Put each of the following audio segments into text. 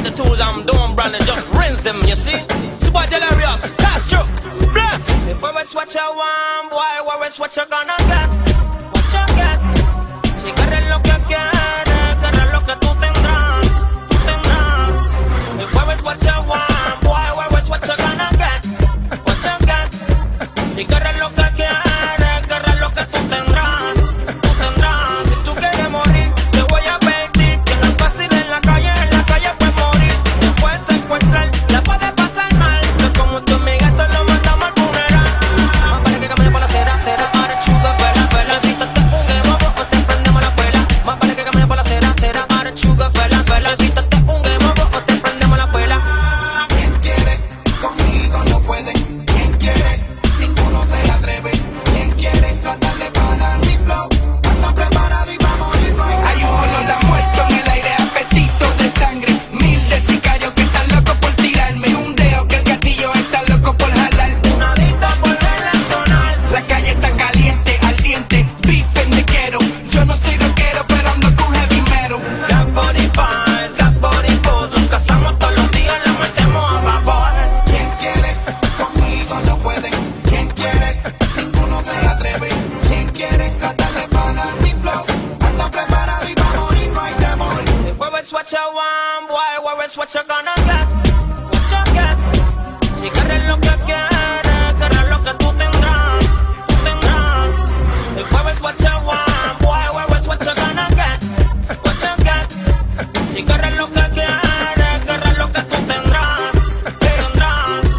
the tools I'm doing, brand and just rinse them, you see? See boy delirious, Castro, bless. If it's what you want, boy, what it's what you gonna get. What you get. Si quieres lo que quieres, quieres lo que tú tendrás, tú tendrás. If it's what you want, boy, what it's what you gonna get. What you get. Si quieres lo que quieres, quieres lo que tú tendrás, tú tendrás. Si tú quieres morir, te voy a pedir que no es fácil en la calle puedes morir. Te puedes secuestrar, la puedes pasar mal. Que como tu amiga te lo mandamos al funeral. Más vale que camine por la acera, cera para chuga, fela, fela. Necesitaste un emovo o te prendemos la escuela. Más vale que camine por la acera, cera para chuga, fela, fela. Necesitaste un emovo o te prendemos la escuela. ¿Quién quiere? Conmigo no puede. ¿Quién quiere? Ninguno se atreve. ¿Quién quiere tratar de parar mi flow? Ando preparado y va a morir, no hay un olor a muerto en el aire, apetito de sangre. Mil de sicarios que están locos por tirarme. Un dedo que el gatillo está loco por jalar. Una adicta por verla sonar. La calle está caliente, ardiente, bife me quiero. Yo no soy rockero, pero ando con heavy metal. Got body vibes, got body pose. Nos casamos todos los días, la metemos a vapor. ¿Quién quiere? Conmigo no pueden. ¿Quién quiere? Ninguno se atreve. ¿Quién quiere tratar de parar mi flow? Ando preparado y va a morir, no hay temor. If it's what you want, boy, where it's what you gonna get. What you get. Si quieres lo que quieres, quieres lo que tú tendrás, tú tendrás. If it's what you want, boy, where it's what you gonna get. What you get. Si quieres lo que quieres, quieres lo que tú tendrás, tú tendrás.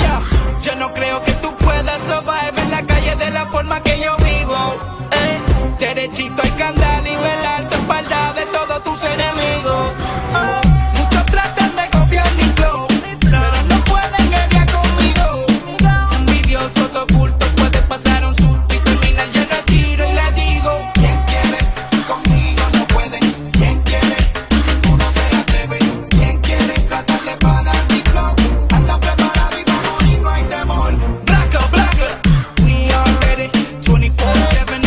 Yo no creo que tú puedas survive en la calle de la forma que yo vivo. Derechito hay que andar y velar tu espalda de todos tus enemigos. Muchos tratan de copiar mi flow, pero no pueden guerrear conmigo. Envidiosos ocultos pueden pasar un susto y terminar. Yo lo tiro y le digo: ¿quién quiere? Conmigo no pueden. ¿Quién quiere? Ninguno se atreve. ¿Quién quiere tratar de parar mi flow? Anda preparado y va a morir, no hay temor. Blacker, blacker, we are ready. 24/7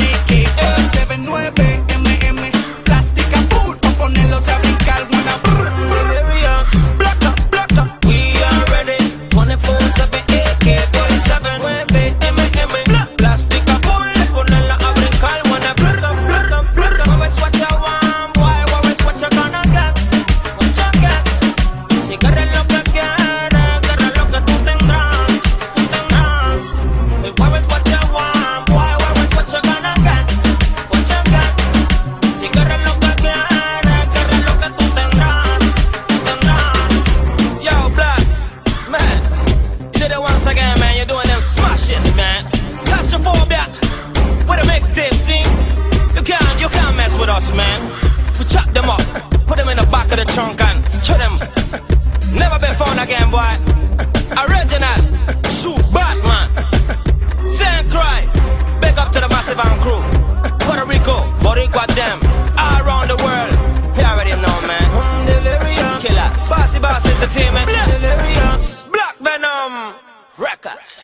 AK-79 MM. Plástica full pa' ponerlos a brincar. Buena Delirious, blacker, we are ready. 24/7 AK-47 9mm. Plástica full, ponerla a brincar. Buena What it's what you want, boy, what it's what you gonna get. What you get. Si quieres lo que quieres, quieres lo que tú tendrás, tú tendrás. If what it's what you want, boy, what it's what you gonna get. What you get. Si quieres lo que quieres, quieres lo que tú tendrás, tú tendrás. Yo, Blast, man, you did it once again, man. You're doing them smashes, man. Claustrophobia, with a mixtape, see? You can't mess with us, man. We chop them up, put them in the back of the trunk and chew them. Never been found again, boy. Original, shoot Batman. Saint Cry, big up to the Massive and crew. Puerto Rico, Boricua them, all around the world. You already know, man. Delirious, Killer, Bossy Boss Entertainment. Delirious, Black Venom Records.